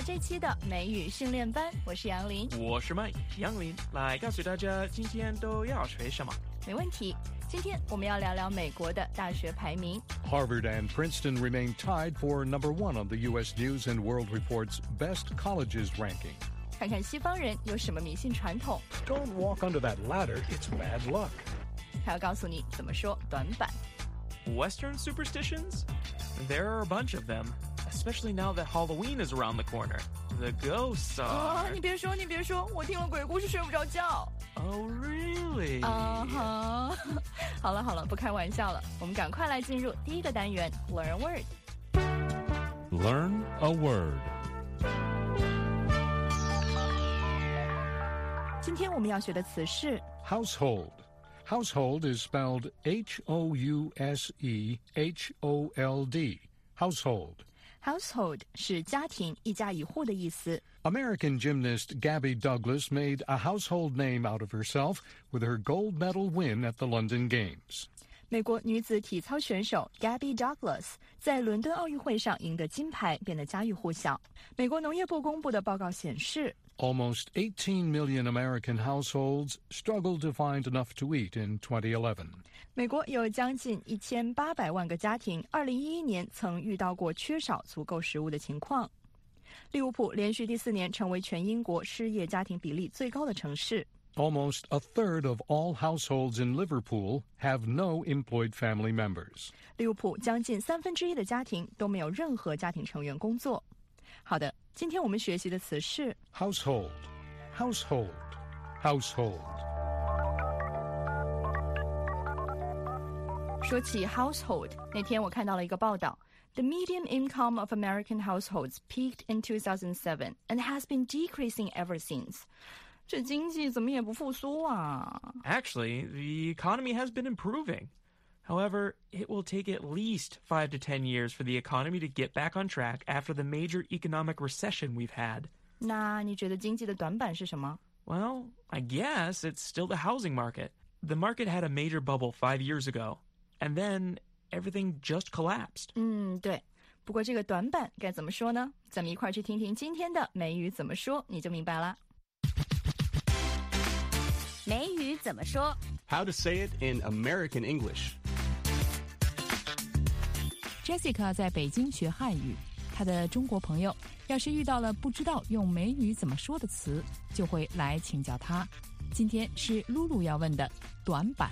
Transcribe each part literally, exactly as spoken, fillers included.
这期的美语训练班，我是杨林， 我是 Mike 杨林，来告诉大家今天都要学什么。 没问题。今天我们要聊聊美国的大学排名。 Harvard and Princeton remain tied for number one on the U S News and World Report's Best Colleges ranking. 看看西方人有什么迷信传统。 Don't walk under that ladder, it's bad luck. 还要告诉你怎么说短板。 Western superstitions? There are a bunch of them, especially now that Halloween is around the corner. The ghosts 啊、 are... 你别说，你别说，我听了鬼故事睡不着觉。 Oh, really? 啊哈，好了好了，不开玩笑了，我们赶快来进入第一个单元 Learn a Word。 Learn a word. 今天我们要学的词是 Household. Household is spelled H O U S E H O L D. Household. household 是家庭一家一户的意思。 American gymnast Gabby Douglas made a household name out of herself with her gold medal win at the London Games. 美国女子体操选手 Gabby Douglas 在伦敦奥运会上赢得金牌，变得家喻户晓。美国农业部公布的报告显示， Almost eighteen million American households struggled to find enough to eat in twenty eleven. 美国有将近一千八百万个家庭二零一一年曾遇到过缺少足够食物的情况。利物浦连续第四年成为全英国失业家庭比例最高的城市。 Almost a third of all households in Liverpool have no employed family members. 利物浦将近三分之一的家庭都没有任何家庭成员工作。好的，今天我们学习的词是 Household, household, household. 说起 household， 那天我看到了一个报道， The median income of American households peaked in two thousand seven and has been decreasing ever since. 这经济怎么也不复苏啊。 Actually, the economy has been improving. However, it will take at least five to ten years for the economy to get back on track after the major economic recession we've had. 那你觉得经济的短板是什么？ Well, I guess it's still the housing market. The market had a major bubble five years ago, and then everything just collapsed. 嗯，对。不过这个短板该怎么说呢？咱们一块儿去听听今天的美语怎么说，你就明白了。 美语怎么说？ How to say it in American English. Jessica 在北京学汉语，她的中国朋友要是遇到了不知道用美语怎么说的词，就会来请教她。今天是露露要问的短板。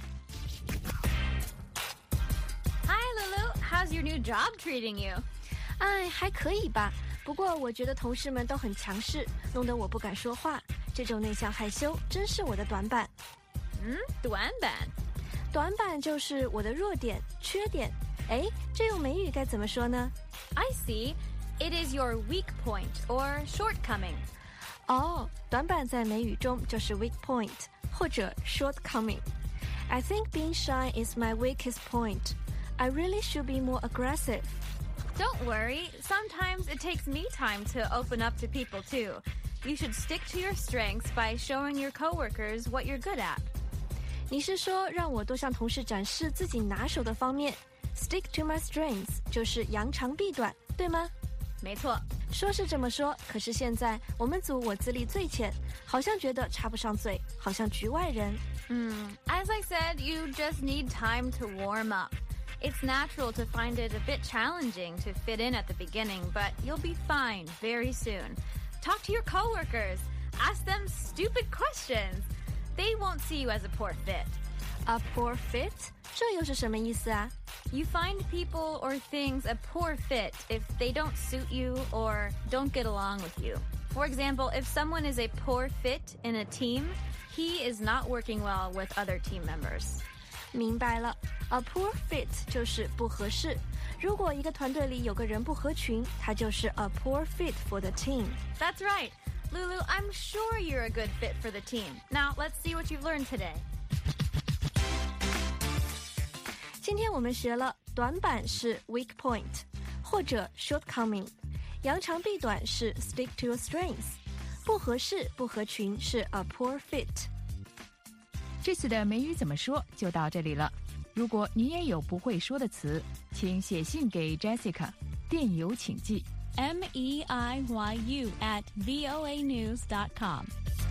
Hi Lulu, how's your new job treating you? 哎，还可以吧。不过我觉得同事们都很强势，弄得我不敢说话。这种内向害羞真是我的短板。 嗯，短板。 短板就是我的弱点、缺点。哎，这用美语该怎么说呢？ I see. It is your weak point or shortcoming. 哦，短板在美语中就是 weak point 或者 shortcoming. I think being shy is my weakest point. I really should be more aggressive. Don't worry. Sometimes it takes me time to open up to people too. You should stick to your strengths by showing your coworkers what you're good at. 你是说让我多向同事展示自己拿手的方面 ？Stick to my strengths 就是扬长避短，对吗？ 没错。 说是这么说，可是现在我们组我资历最浅，好像觉得插不上嘴，好像局外人。 嗯 As I said, you just need time to warm up. It's natural to find it a bit challenging to fit in at the beginning, but you'll be fine very soon. Talk to your coworkers. Ask them stupid questions. They won't see you as a poor fit. A poor fit? 这又是什么意思啊？ You find people or things a poor fit if they don't suit you or don't get along with you. For example, if someone is a poor fit in a team, he is not working well with other team members. 明白了 ，a poor fit 就是不合适。如果一个团队里有个人不合群，他就是 a poor fit for the team. That's right. Lulu, I'm sure you're a good fit for the team. Now, let's see what you've learned today. 今天我们学了短板是 weak point 或者 shortcoming， 扬长避短是 stick to your strengths， 不合适不合群是 a poor fit。 这次的美语怎么说就到这里了。如果你也有不会说的词，请写信给 Jessica， 电邮请寄 M E I Y U at V O A news dot com.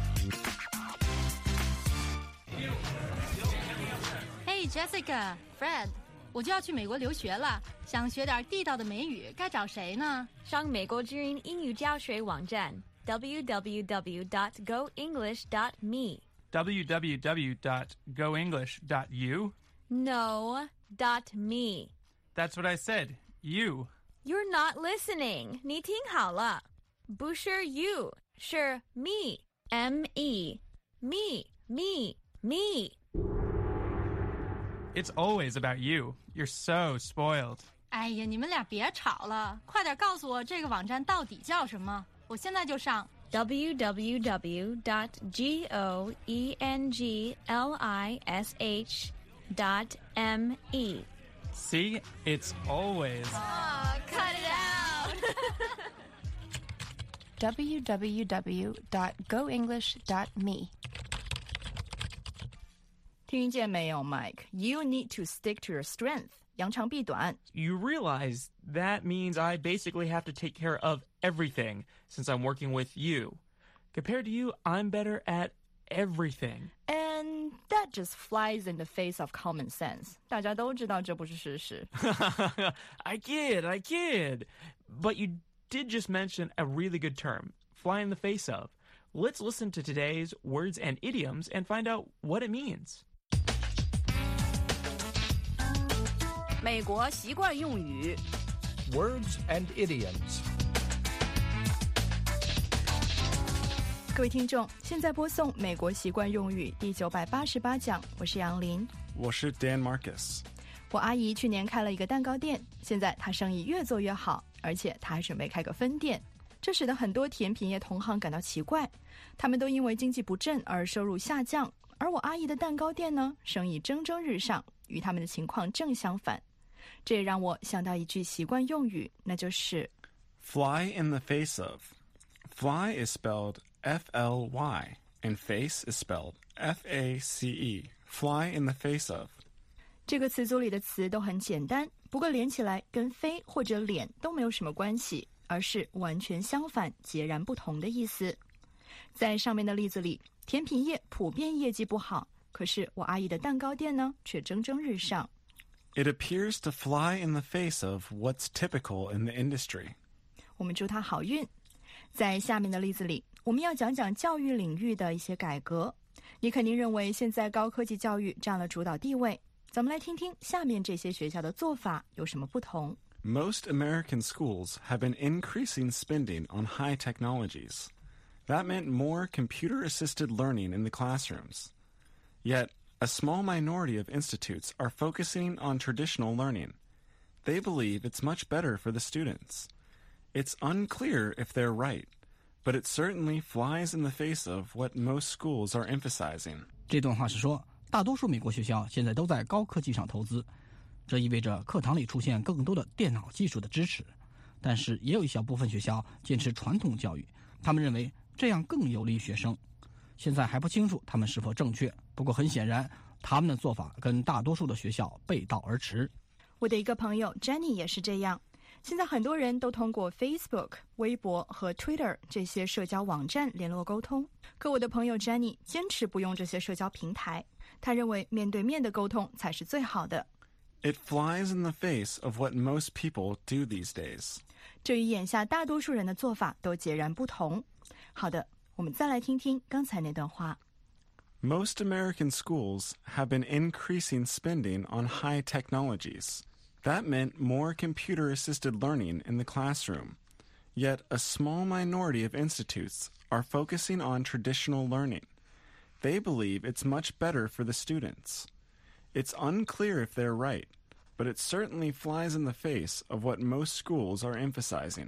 Hey Jessica, Fred， 我就要去美国留学了，想学点地道的美语，该找谁呢？ 上美国之音英语教学网站 w w w dot go english dot me w w w dot go english dot u No, dot me. That's what I said. You. You're not listening. 你听好了，不是 you， 是 me. M E. Me, me, me. It's always about you. You're so spoiled. 哎呀，你们俩别吵了，快点告诉我这个网站到底叫什么，我现在就上。 w w w dot go english dot me. See? It's always. Oh, cut it out. w w w dot go english dot me 听见没有 Mike? You need to stick to your strength. 扬长避短. You realize that means I basically have to take care of everything since I'm working with you. Compared to you, I'm better at everything. And that just flies in the face of common sense. 大家都知道这不是事实。 I kid, I kid. But you did just mention a really good term, fly in the face of. Let's listen to today's words and idioms and find out what it means. 美国习惯用语 Words and idioms. 各位听众，现在播送美国习惯用语第九百八十八讲，我是杨林。 我是 Dan Marcus。 我阿姨去年开了一个蛋糕店，现在她生意越做越好，而且她还准备开个分店，这使得很多甜品业同行感到奇怪，他们都因为经济不振而收入下降，而我阿姨的蛋糕店呢，生意蒸蒸日上，与他们的情况正相反。这也让我想到一句习惯用语，那就是 Fly in the face of. Fly is spelled F L Y, and face is spelled F A C E. Fly in the face of. 这个词组里的词都很简单，不过连起来跟飞或者脸都没有什么关系，而是完全相反、截然不同的意思。在上面的例子里，甜品业普遍业绩不好，可是我阿姨的蛋糕店呢，却蒸蒸日上。 It appears to fly in the face of what's typical in the industry. 我们祝她好运。在下面的例子里，我们要讲讲教育领域的一些改革。你肯定认为现在高科技教育占了主导地位，咱们来听听下面这些学校的做法有什么不同。 Most American schools have been increasing spending on high technologies. That meant more computer-assisted learning in the classrooms. Yet, a small minority of institutes are focusing on traditional learning. They believe it's much better for the students. It's unclear if they're right, but it certainly flies in the face of what most schools are emphasizing. 这段话是说，大多数美国学校现在都在高科技上投资，这意味着课堂里出现更多的电脑技术的支持。但是也有一小部分学校坚持传统教育，他们认为这样更有利于学生。现在还不清楚他们是否正确，不过很显然，他们的做法跟大多数的学校背道而驰。 我的一个朋友 Jenny 也是这样。现在很多人都通过 Facebook、微博和 Twitter 这些社交网站联络沟通，可我的朋友 Jenny 坚持不用这些社交平台，他认为面对面的沟通才是最好的。 It flies in the face of what most people do these days. 这与眼下大多数人的做法都截然不同。好的，我们再来听听刚才那段话。 Most American schools have been increasing spending on high technologies. That meant more computer-assisted learning in the classroom. Yet a small minority of institutes are focusing on traditional learning. They believe it's much better for the students. It's unclear if they're right, but it certainly flies in the face of what most schools are emphasizing.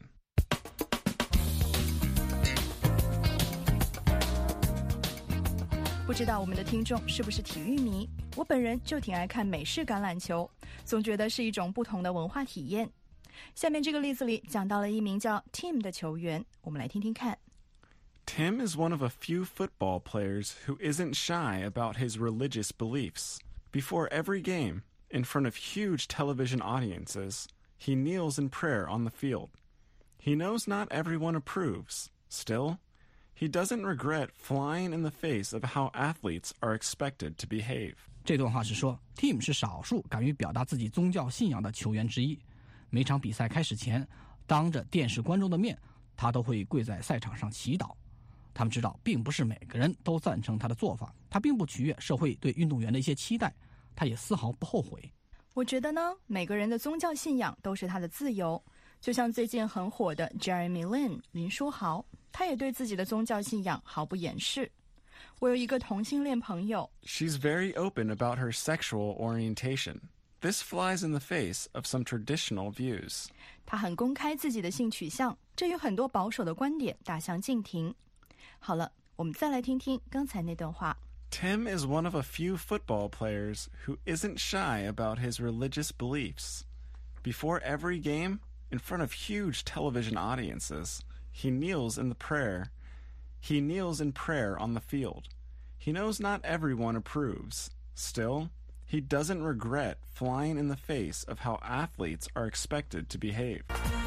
不知道我们的听众是不是体育迷？我本人就挺爱看美式橄榄球，总觉得是一种不同的文化体验。下面这个例子里讲到了一名叫 Tim 的球员，我们来听听看。 Tim is one of a few football players who isn't shy about his religious beliefs. Before every game, in front of huge television audiences, he kneels in prayer on the field. He knows not everyone approves. Still, he doesn't regret flying in the face of how athletes are expected to behave. 这段话是说 Tim 是少数敢于表达自己宗教信仰的球员之一。每场比赛开始前，当着电视观众的面，他都会跪在赛场上祈祷。他们知道并不是每个人都赞成他的做法，他并不取悦社会对运动员的一些期待，他也丝毫不后悔。 我觉得呢，每个人的宗教信仰都是他的自由。就像最近很火的 Jeremy Lin 林书豪，他也对自己的宗教信仰毫不掩饰。我有一个同性恋朋友 She's very open about her sexual orientation. This flies in the face of some traditional views. 他很公开自己的性取向，这与很多保守的观点大相径庭。好了，我们再来听听刚才那段话。 Tim is one of a few football players who isn't shy about his religious beliefs. Before every game, in front of huge television audiences, he kneels in the prayer. He kneels in prayer on the field. He knows not everyone approves. Still, he doesn't regret flying in the face of how athletes are expected to behave.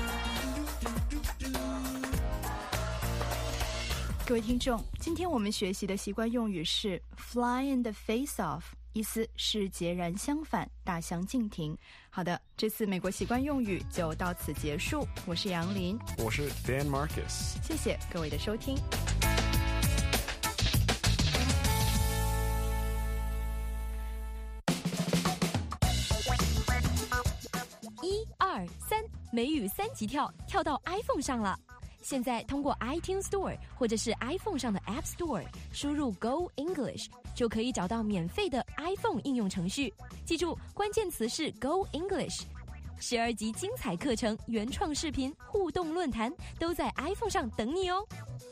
各位听众，今天我们学习的习惯用语是 fly in the face of， 意思是截然相反，大相径庭。好的，这次美国习惯用语就到此结束。我是杨林， 我是 Dan Marcus。 谢谢各位的收听。 一二三，美语三级跳，跳到 iPhone 上了。现在通过 iTunes Store 或者是 iPhone 上的 App Store 输入 Go English 就可以找到免费的 iPhone 应用程序。记住，关键词是 Go English。十二集精彩课程、原创视频、互动论坛都在 iPhone 上等你哦。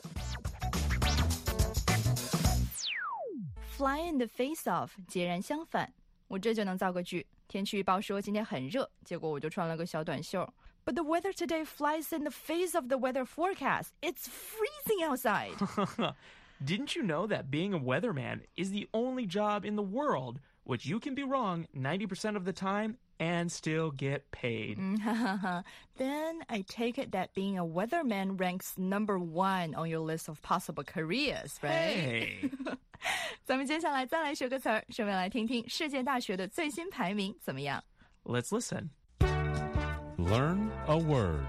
Fly in the face of， 截然相反。我这就能造个句。天气预报说今天很热，结果我就穿了个小短袖。But the weather today flies in the face of the weather forecast. It's freezing outside. Didn't you know that being a weatherman is the only job in the world which you can be wrong ninety percent of the time and still get paid? Then I take it that being a weatherman ranks number one on your list of possible careers, right? Hey. 咱们接下来再来学个词儿，顺便来听听世界大学的最新排名怎么样。 Let's listen. Learn a word.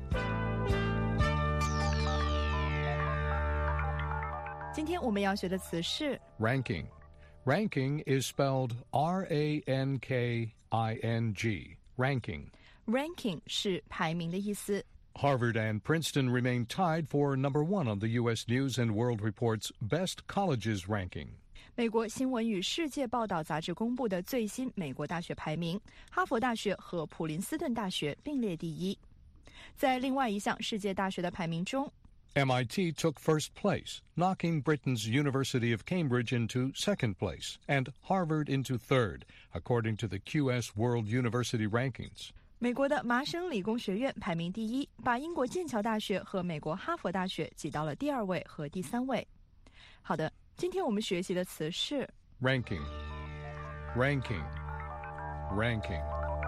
今天我们要学的词是 Ranking. Ranking is spelled R A N K I N G. Ranking. ranking 是排名的意思。 Harvard and Princeton remain tied for number one on the U S News and World Report's Best Colleges ranking. 美国新闻与世界报道杂志公布的最新美国大学排名，哈佛大学和普林斯顿大学并列第一。在另外一项世界大学的排名中， M I T took first place, knocking Britain's University of Cambridge into second place and Harvard into third, according to the Q S World University Rankings. 美国的麻省理工学院排名第一，把英国剑桥大学和美国哈佛大学挤到了第二位和第三位。好的，今天我们学习的词是 Ranking. Ranking. Ranking.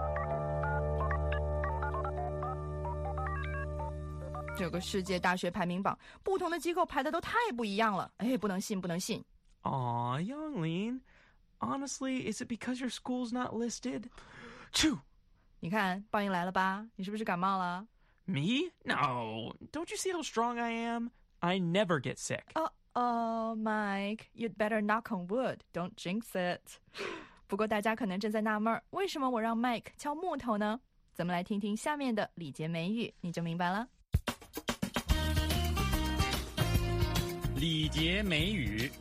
这个世界大学排名榜，不同的机构排的都太不一样了。哎，不能信，不能信。 Aw, Youngling. Honestly, is it because your school's not listed? Choo! 你看，报应来了吧？你是不是感冒了？ Me? No. Don't you see how strong I am? I never get sick. Oh, oh, Mike, you'd better knock on wood. Don't jinx it. 不过大家可能正在纳闷，为什么我让 Mike 敲木头呢？咱们来听听下面的礼节美语，你就明白了。 礼节美语。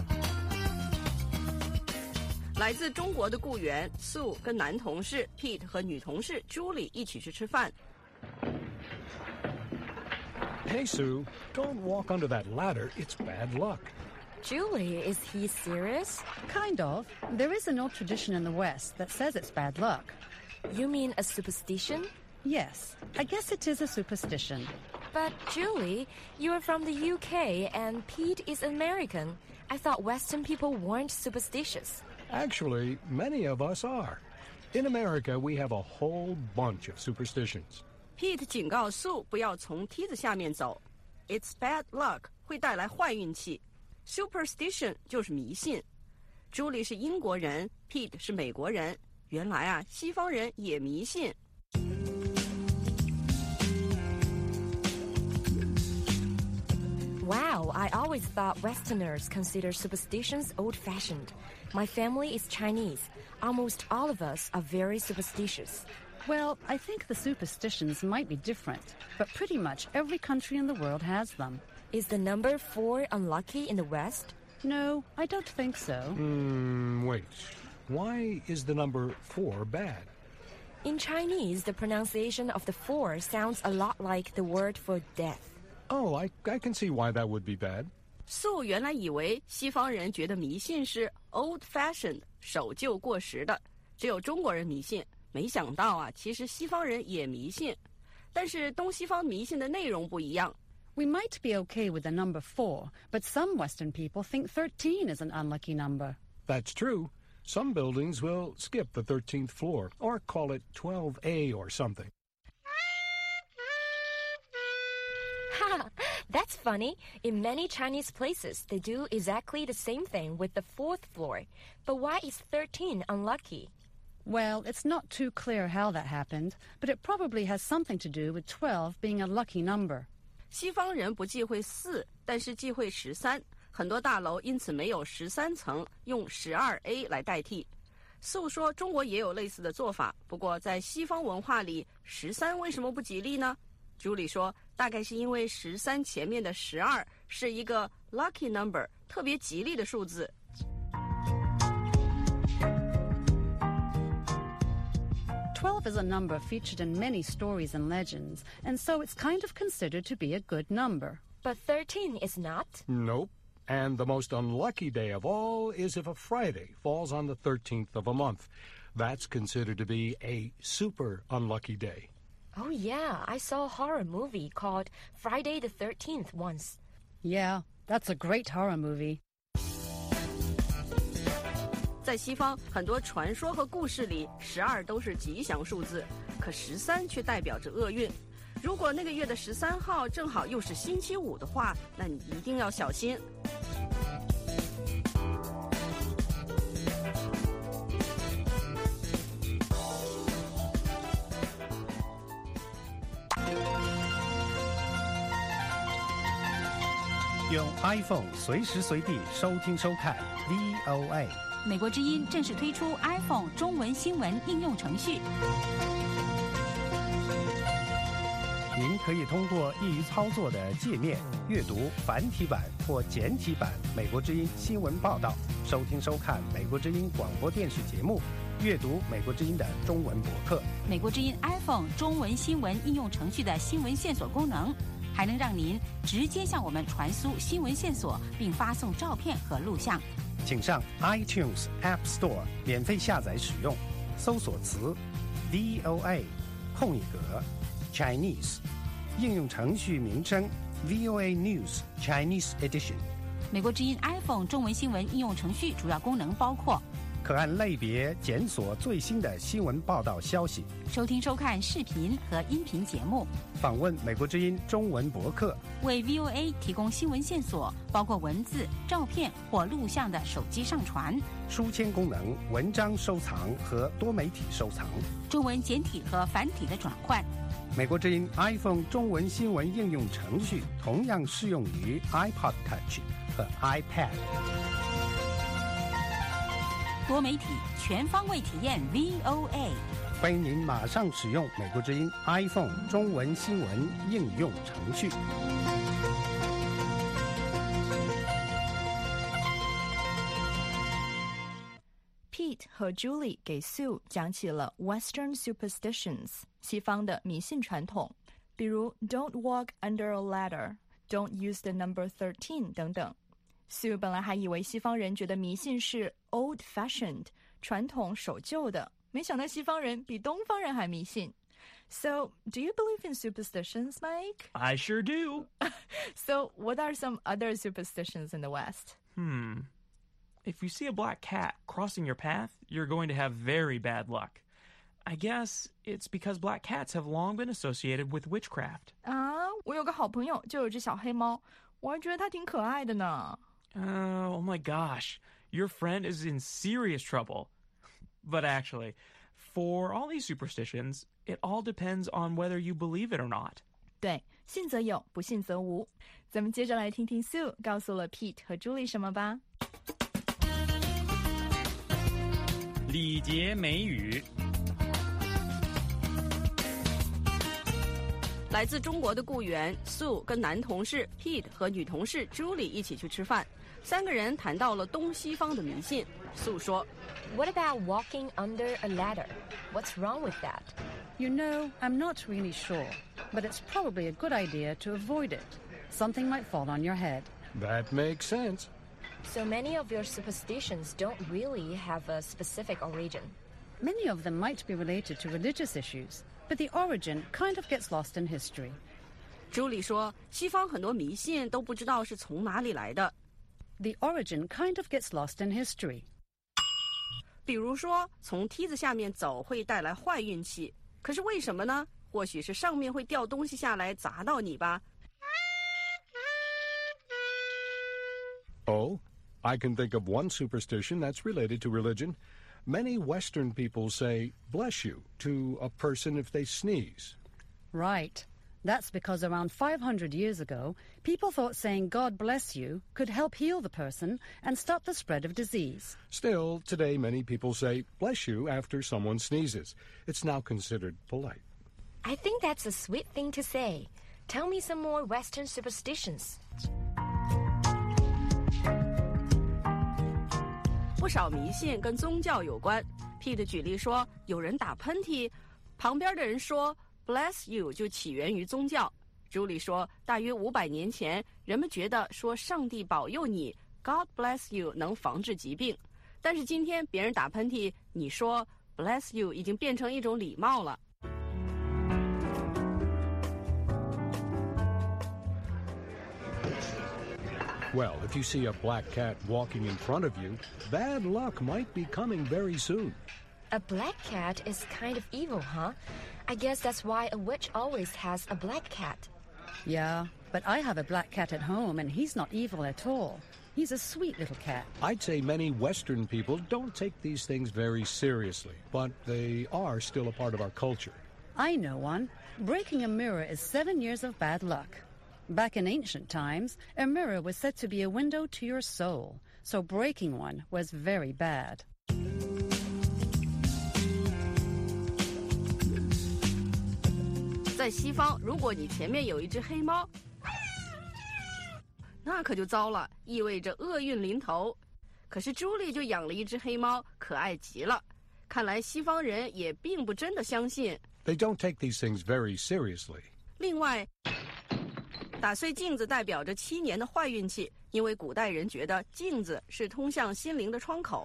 来自中国的雇员 Sue 跟男同事 Pete 和女同事 Julie 一起去吃饭。 Hey, Sue, don't walk under that ladder. It's bad luck. Julie, is he serious? Kind of. There is an old tradition in the West that says it's bad luck. You mean a superstition? Yes, I guess it is a superstition. But Julie, you are from the U K and Pete is American. I thought Western people weren't superstitious. Actually, many of us are. In America, we have a whole bunch of superstitions. Pete 警告 Sue 不要从梯子下面走 ，It's bad luck 会带来坏运气。Superstition 就是迷信。Julie 是英国人 ，Pete 是美国人。原来啊，西方人也迷信。 Wow, I always thought Westerners consider superstitions old-fashioned. My family is Chinese. Almost all of us are very superstitious. Well, I think the superstitions might be different, but pretty much every country in the world has them. Is the number four unlucky in the West? No, I don't think so. Hmm, wait. Why is the number four bad? In Chinese, the pronunciation of the four sounds a lot like the word for death. Oh, I, I can see why that would be bad. Sue 原来以为西方人觉得迷信是 old-fashioned 守旧过时的，只有中国人迷信。没想到啊，其实西方人也迷信，但是东西方迷信的内容不一样。 We might be okay with the number four, but some Western people think thirteen is an unlucky number. That's true. Some buildings will skip the thirteenth floor or call it twelve A or something. Ha! That's funny. In many Chinese places, they do exactly the same thing with the fourth floor. But why is thirteen unlucky? Well, it's not too clear how that happened, but it probably has something to do with twelve being a lucky number. 西方人不忌讳四，但是忌讳十三，很多大楼因此没有十三层，用十二 A 来代替。Sue 说中国也有类似的做法，不过在西方文化里，十三为什么不吉利呢？Julie 说，大概是因为十三前面的十二是一个 lucky number， 特别吉利的数字。 twelve is a number featured in many stories and legends, and so it's kind of considered to be a good number. But thirteen is not? Nope. And the most unlucky day of all is if a Friday falls on the thirteenth of a month. That's considered to be a super unlucky day. Oh, yeah. I saw a horror movie called Friday the thirteenth once. Yeah, that's a great horror movie. 在西方，很多传说和故事里，十二都是吉祥数字，可十三却代表着厄运。如果那个月的十三号正好又是星期五的话，那你一定要小心。 用 iPhone 随时随地收听收看 V O A。 美国之音正式推出 iPhone 中文新闻应用程序。 您可以通过易于操作的界面阅读繁体版或简体版美国之音新闻报道，收听收看美国之音广播电视节目，阅读美国之音的中文博客。 美国之音 iPhone 中文新闻应用程序的新闻线索功能，还能让您直接向我们传输新闻线索，并发送照片和录像。 请上 iTunes App Store 免费下载使用，搜索词 V O A 空一格 Chinese， 应用程序名称 V O A News Chinese Edition。 美国之音 iPhone 中文新闻应用程序主要功能包括： 可按类别检索最新的新闻报道消息， 收听收看视频和音频节目， 访问美国之音中文博客， 为 V O A 提供新闻线索，包括文字、照片或录像的手机上传， 书签功能、文章收藏和多媒体收藏， 中文简体和繁体的转换。 美国之音 iPhone 中文新闻应用程序同样适用于 iPod Touch 和 iPad。 多媒体全方位体验 V O A， 欢迎您马上使用美国之音 iPhone 中文新闻应用程序。 Pete 和 Julie 给 Sue 讲起了 Western superstitions 西方的迷信传统，比如 Don't walk under a ladder, Don't use the number thirteen 等等。Sue 本来还以为西方人觉得迷信是 old-fashioned 传统守旧的，没想到西方人比东方人还迷信。So, do you believe in superstitions, Mike? I sure do. So, what are some other superstitions in the West? Hmm. If you see a black cat crossing your path, you're going to have very bad luck. I guess it's because black cats have long been associated with witchcraft. 啊，我有个好朋友就有只小黑猫，我还觉得它挺可爱的呢。 Oh, oh my gosh, your friend is in serious trouble. But actually, for all these superstitions, it all depends on whether you believe it or not. 对，信则有，不信则无。咱们接着来听听 Sue 告诉了 Pete 和 Julie 什么吧。 礼节美语。 来自中国的雇员 Sue 跟男同事 Pete 和女同事 Julie 一起去吃饭，三个人谈到了东西方的迷信。Sue 说 What about walking under a ladder? What's wrong with that? You know, I'm not really sure, but it's probably a good idea to avoid it. Something might fall on your head. That makes sense. So many of your superstitions don't really have a specific origin. Many of them might be related to religious issues, but the origin kind of gets lost in history. Julie 说西方很多迷信都不知道是从哪里来的。 The origin kind of gets lost in history. 比如说从梯子下面走会带来坏运气，可是为什么呢？或许是上面会掉东西下来砸到你吧。 Oh, I can think of one superstition that's related to religion. Many Western people say, bless you, to a person if they sneeze. Right. That's because around five hundred years ago, people thought saying God bless you could help heal the person and stop the spread of disease. Still, today many people say, bless you, after someone sneezes. It's now considered polite. I think that's a sweet thing to say. Tell me some more Western superstitions. 不少迷信跟宗教有关。Pete 举例说，有人打喷嚏，旁边的人说 Bless you 就起源于宗教。Julie 说，大约五百年前，人们觉得说上帝保佑你 God bless you 能防治疾病，但是今天别人打喷嚏，你说 Bless you 已经变成一种礼貌了。 Well, if you see a black cat walking in front of you, bad luck might be coming very soon. A black cat is kind of evil, huh? I guess that's why a witch always has a black cat. Yeah, but I have a black cat at home and he's not evil at all. He's a sweet little cat. I'd say many Western people don't take these things very seriously, but they are still a part of our culture. I know one. Breaking a mirror is seven years of bad luck. Back in ancient times, a mirror was said to be a window to your soul, so breaking one was very bad. 在西方，如果你前面有一只黑猫，那可就糟了，意味着厄运临头。可是朱莉就养了一只黑猫，可爱极了。看来西方人也并不真的相信。 They don't take these things very seriously. 另外，打碎镜子代表着七年的坏运气，因为古代人觉得镜子是通向心灵的窗口。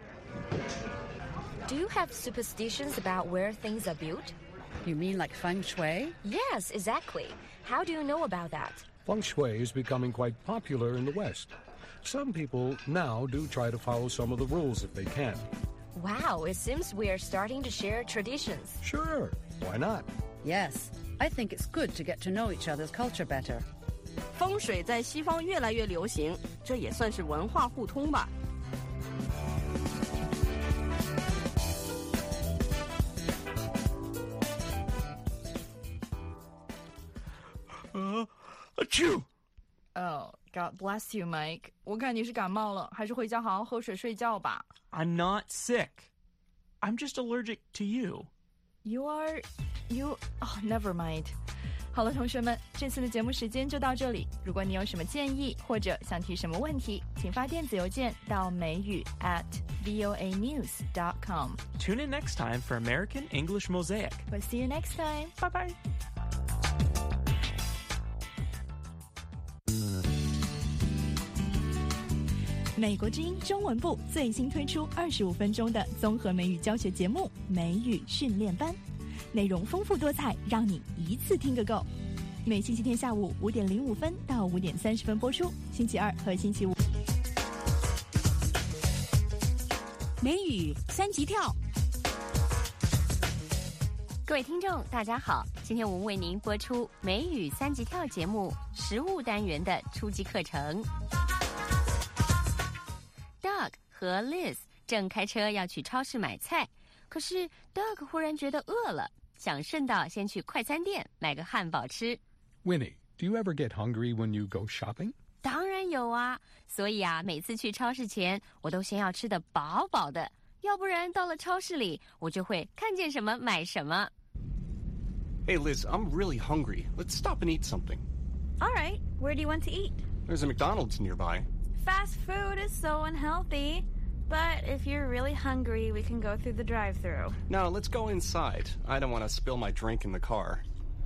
Do you have superstitions about where things are built? You mean like feng shui? Yes, exactly. How do you know about that? Feng shui is becoming quite popular in the West. Some people now do try to follow some of the rules if they can. Wow, it seems we are starting to share traditions. Sure, why not? Yes, I think it's good to get to know each other's culture better. 风水在西方越来越流行，这也算是文化互通吧。 Uh, achoo! Oh, God bless you, Mike. 我看你是感冒了，还是回家好好喝水睡觉吧。 I'm not sick. I'm just allergic to you. You are... You... Oh, never mind. 好了，同学们，这次的节目时间就到这里。如果你有什么建议或者想提什么问题，请发电子邮件到美语 at voa news dot com. Tune in next time for American English Mosaic. We'll see you next time. Bye-bye. 美国之音中文部最新推出二十五分钟的综合美语教学节目《美语训练班》，内容丰富多彩，让你一次听个够。每星期天下午五点零五分到五点三十分播出，星期二和星期五。 美语三级跳。 各位听众，大家好！今天我们为您播出美语三级跳节目食物单元的初级课程。Doug 和 Liz 正开车要去超市买菜，可是 Doug 忽然觉得饿了，想顺道先去快餐店买个汉堡吃。 Winnie, do you ever get hungry when you go shopping? 当然有啊，所以啊，每次去超市前，我都先要吃得饱饱的，要不然到了超市里，我就会看见什么买什么。 Hey, Liz, I'm really hungry. Let's stop and eat something. All right, where do you want to eat? There's a McDonald's nearby. Fast food is so unhealthy. But if you're really hungry, we can go through the drive-thru. No, let's go inside. I don't want to spill my drink in the car.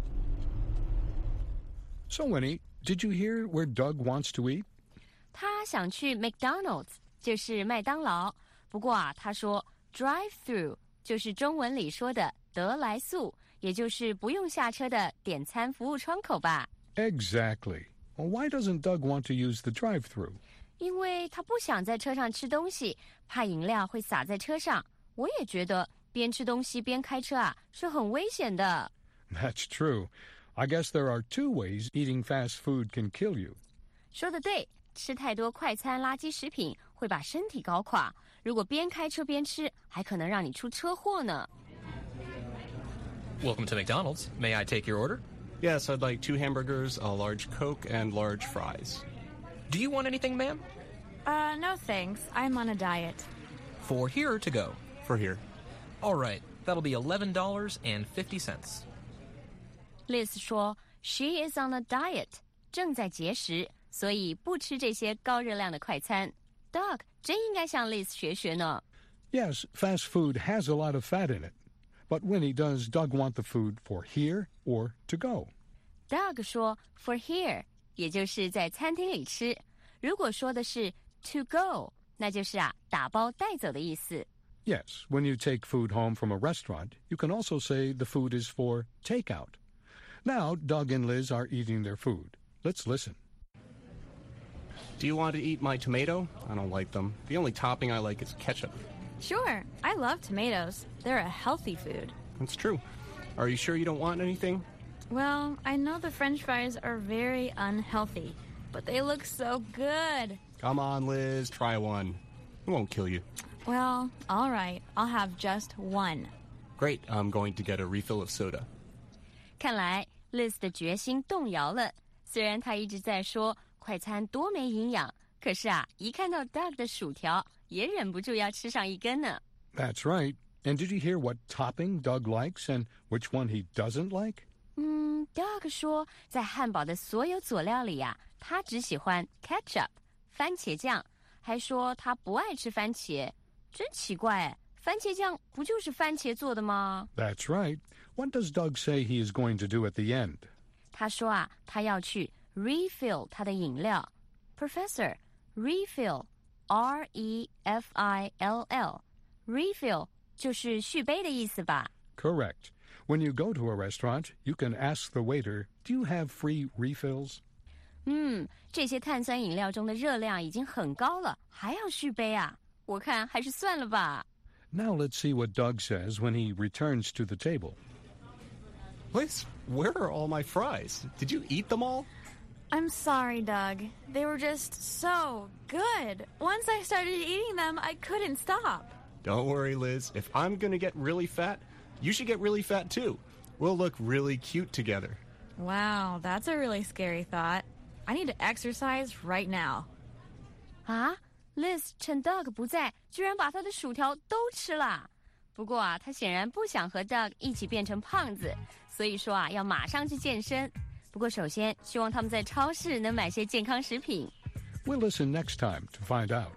So, Winnie, did you hear where Doug wants to eat? 他想去 McDonald's， 就是麦当劳。不过啊，他说 drive-thru 就是中文里说的得来速，也就是不用下车的点餐服务窗口吧。 Exactly. Well, why doesn't Doug want to use the drive-thru? 因为他不想在车上吃东西，怕饮料会洒在车上。我也觉得边吃东西边开车啊是很危险的。 That's true. I guess there are two ways eating fast food can kill you. 说得对，吃太多快餐垃圾食品会把身体搞垮。如果边开车边吃，还可能让你出车祸呢。 Welcome to McDonald's. May I take your order? Yes, I'd like two hamburgers, a large Coke, and large fries. Do you want anything, ma'am? Uh, no thanks. I'm on a diet. For here or to go? For here. All right, that'll be eleven dollars and fifty cents. Liz 说 She is on a diet, 正在节食，所以不吃这些高热量的快餐。Doug 真应该向 Liz 学学呢。 Yes, fast food has a lot of fat in it. But Winnie, does Doug want the food for here or to go? Doug 说 for here, 也就是在餐厅里吃。如果说的是 to go, 那就是啊打包带走的意思。 Yes, when you take food home from a restaurant, you can also say the food is for takeout. Now, Doug and Liz are eating their food. Let's listen. Do you want to eat my tomato? I don't like them. The only topping I like is ketchup. Sure, I love tomatoes. They're a healthy food. That's true. Are you sure you don't want anything? Well, I know the French fries are very unhealthy, but they look so good. Come on, Liz, try one. It won't kill you. Well, all right. I'll have just one. Great. I'm going to get a refill of soda. 看来 Liz 的决心动摇了。虽然她一直在说快餐多没营养，可是啊，一看到 Doug 的薯条，也忍不住要吃上一根呢。 That's right. And did you hear what topping Doug likes and which one he doesn't like? 嗯 ，Doug 说在汉堡的所有佐料里呀、啊，他只喜欢 ketchup 番茄酱，还说他不爱吃番茄。真奇怪哎，番茄酱不就是番茄做的吗？ That's right. What does Doug say he is going to do at the end? 他说啊，他要去 refill 他的饮料。Professor, refill, R E F I L L, refill 就是续杯的意思吧？ Correct. When you go to a restaurant, you can ask the waiter, do you have free refills? 嗯，这些碳酸饮料中的热量已经很高了，还要续杯啊？我看还是算了吧。 Now let's see what Doug says when he returns to the table. Liz, where are all my fries? Did you eat them all? I'm sorry, Doug. They were just so good. Once I started eating them, I couldn't stop. Don't worry, Liz. If I'm going to get really fat, you should get really fat too. We'll look really cute together. Wow, that's a really scary thought. I need to exercise right now. 啊 Liz 趁 Doug 不在，居然把他的薯条都吃了。不过啊，他显然不想和 Doug 一起变成胖子，所以说啊，要马上去健身。不过首先，希望他们在超市能买些健康食品。 We'll listen next time to find out.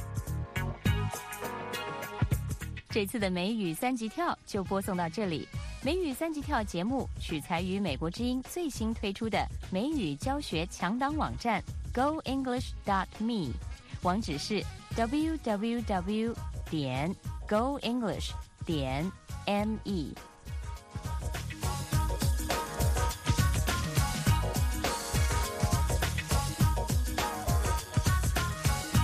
这次的美语三级跳就播送到这里。美语三级跳节目取材于美国之音最新推出的美语教学强档网站 go english dot me， 网址是 w w w 点 go english 点 me。